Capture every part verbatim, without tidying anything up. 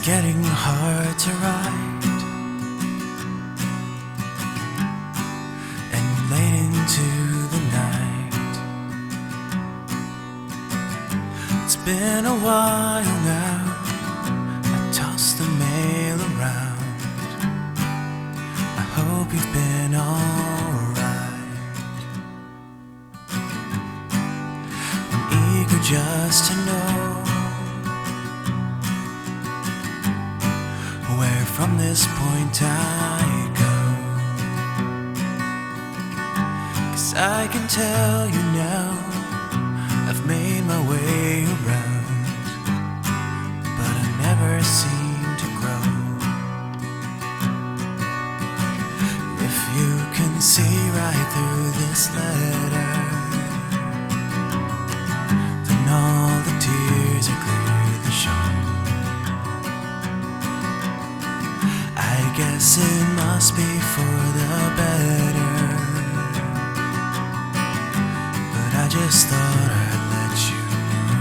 getting hard to write, and late into the night. It's been a while now, I toss the mail around. I hope you've been alright. I'm eager just to know where from this point I go, 'cause I can tell you now I've made my way around, but I never seem to grow. If you can see right through this letter, then all the tears are clearly shown. I guess it must be for the better, but I just thought I'd let you know.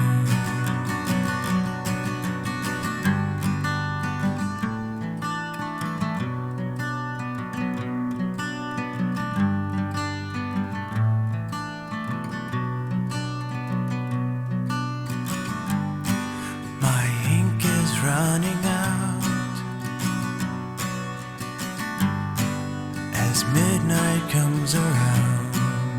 My ink is running out as midnight comes around.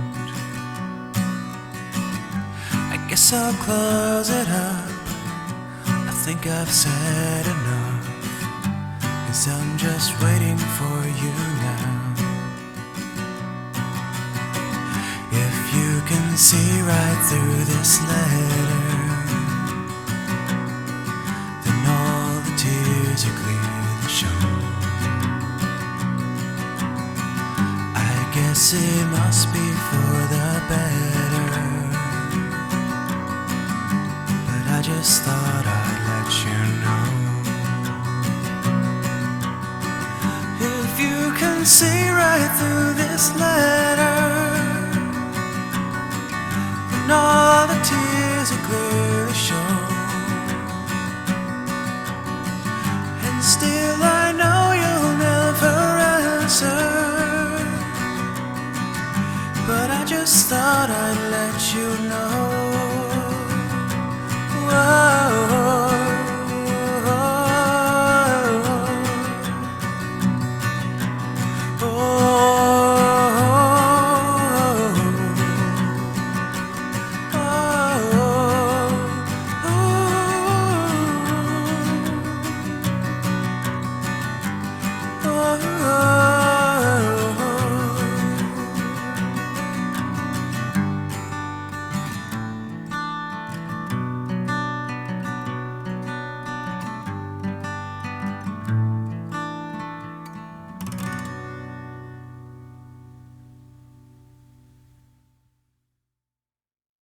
I guess I'll close it up. I think I've said enough, 'cause I'm just waiting for you now. If you can see right through this letter, then all the tears are clearly shown. I guess it must be for the better, but I just thought I'd let you know. If you can see right through this letter, then all the tears are clearly shown. And still I know you'll never answer, but I just thought I'd let you know.